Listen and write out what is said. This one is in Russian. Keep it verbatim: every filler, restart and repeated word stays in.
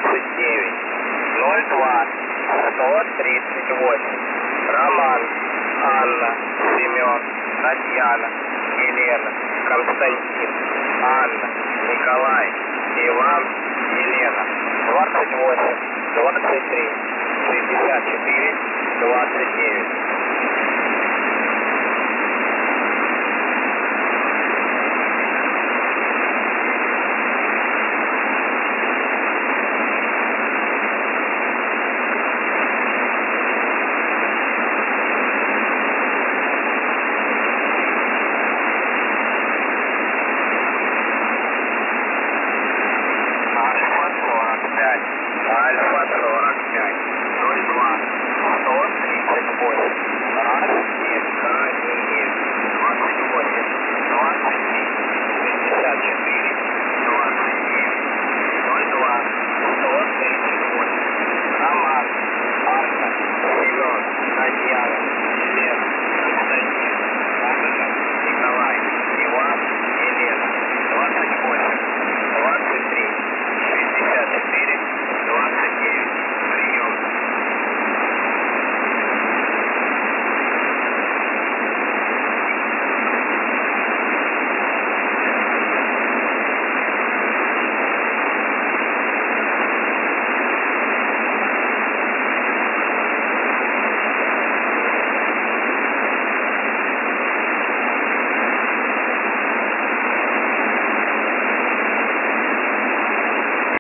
двадцать девять, ноль два, сто тридцать восемь. Роман, Анна, Семен, Татьяна, Елена, Константин, Анна, Николай, Иван, Елена. двадцать восемь, двадцать три, шестьдесят четыре, двадцать девять.